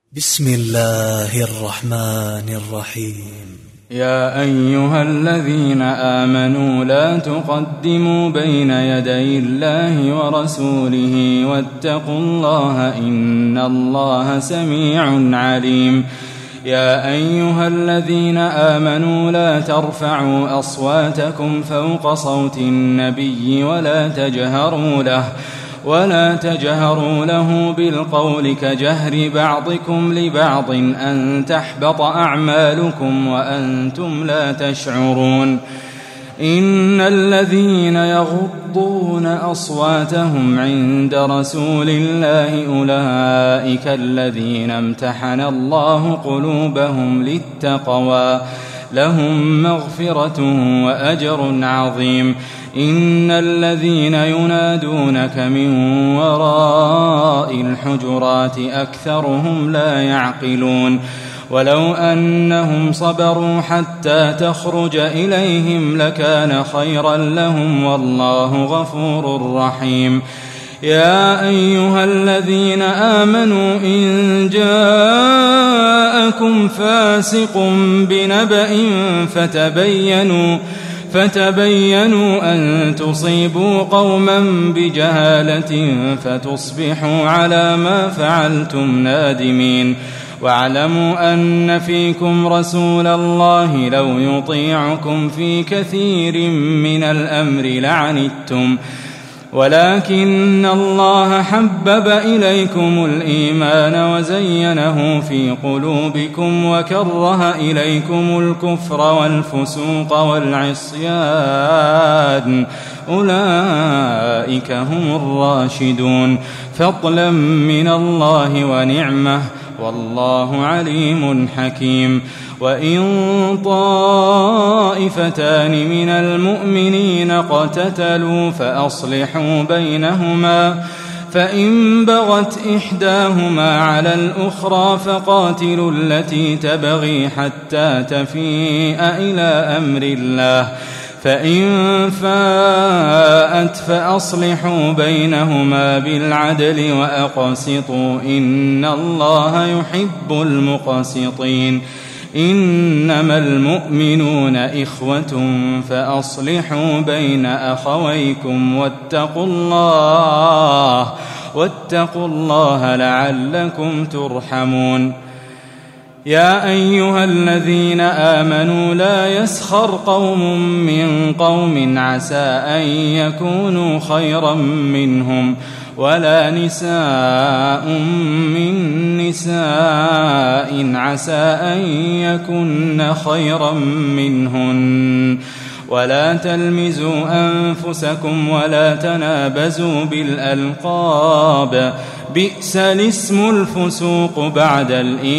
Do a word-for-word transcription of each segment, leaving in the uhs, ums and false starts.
بسم الله الرحمن الرحيم. يا أيها الذين آمنوا لا تقدموا بين يدي الله ورسوله واتقوا الله إن الله سميع عليم. يا أيها الذين آمنوا لا ترفعوا أصواتكم فوق صوت النبي ولا تجهروا له ولا تجهروا له بالقول كجهر بعضكم لبعض أن تحبط أعمالكم وأنتم لا تشعرون. إن الذين يغضون أصواتهم عند رسول الله أولئك الذين امتحن الله قلوبهم للتقوى لهم مغفرة وأجر عظيم. إن الذين ينادونك من وراء الحجرات أكثرهم لا يعقلون. ولو أنهم صبروا حتى تخرج إليهم لكان خيرا لهم والله غفور رحيم. يا أيها الذين آمنوا إن جاءكم فاسق بنبأ فتبينوا فتبينوا أن تصيبوا قوما بجهالة فتصبحوا على ما فعلتم نادمين. واعلموا أن فيكم رسول الله لو يطيعكم في كثير من الأمر لعنتم ولكن الله حبب إليكم الإيمان وزينه في قلوبكم وكره إليكم الكفر والفسوق والعصيان أولئك هم الراشدون فضلا من الله ونعمة والله عليم حكيم. وإن طائفتان من المؤمنين اقتتلوا فأصلحوا بينهما فإن بغت إحداهما على الأخرى فقاتلوا التي تبغي حتى تفيء إلى أمر الله فإن فاءت فأصلحوا بينهما بالعدل وأقسطوا إن الله يحب المقسطين. إنما المؤمنون إخوة فأصلحوا بين أخويكم واتقوا الله واتقوا الله لعلكم ترحمون. يا أيها الذين آمنوا لا يسخر قوم من قوم عسى أن يكونوا خيرا منهم ولا نساء من نساء عسى أن يكن خيرا منهن ولا تلمزوا أنفسكم ولا تنابزوا بالألقاب بئس الاسم الفسوق بعد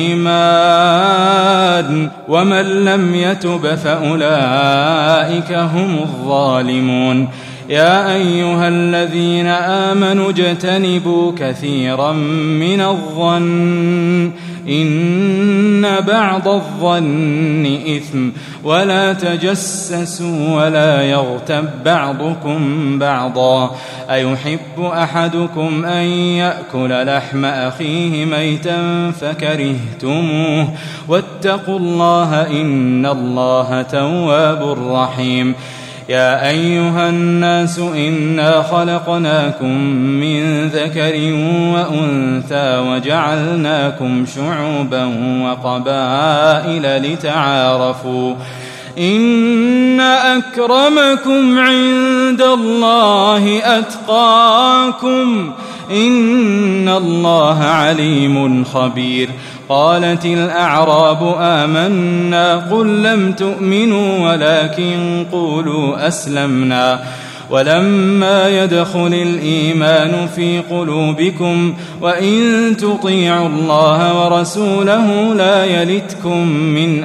الإيمان ومن لم يتب فأولئك هم الظالمون. يا أيها الذين آمنوا اجتنبوا كثيرا من الظن إن بعض الظن إثم ولا تجسسوا ولا يغتب بعضكم بعضا أيحب أحدكم أن يأكل لحم أخيه ميتا فكرهتموه واتقوا الله إن الله تواب رحيم. يا أيها الناس إنا خلقناكم من ذكر وأنثى وجعلناكم شعوبا وقبائل لتعارفوا إن أكرمكم عند الله أتقاكم إن الله عليم خبير. قالت الأعراب آمنا قل لم تؤمنوا ولكن قولوا أسلمنا ولما يدخل الإيمان في قلوبكم وإن تطيعوا الله ورسوله لا يلتكم من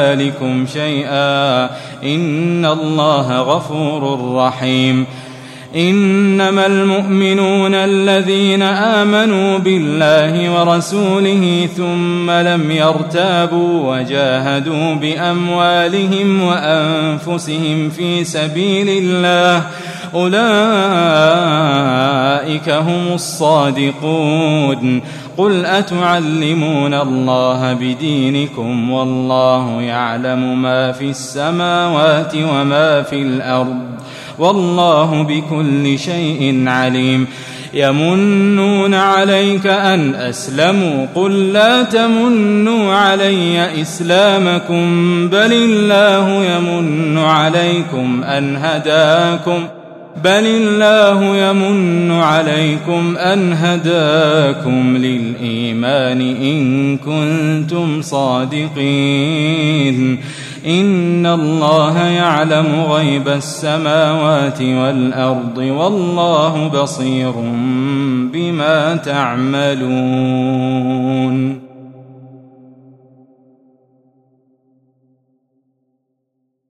أعمالكم شيئا إن الله غفور رحيم. إنما المؤمنون الذين آمنوا بالله ورسوله ثم لم يرتابوا وجاهدوا بأموالهم وأنفسهم في سبيل الله أولئك هم الصادقون. قل أتعلمون الله بدينكم والله يعلم ما في السماوات وما في الأرض والله بكل شيء عليم. يمنون عليك أن أسلموا قل لا تمنوا علي إسلامكم بل الله يمن عليكم أن هداكم بل الله يمن عليكم أن هداكم للإيمان إن كنتم صادقين. إن الله يعلم غيب السماوات والأرض والله بصير بما تعملون.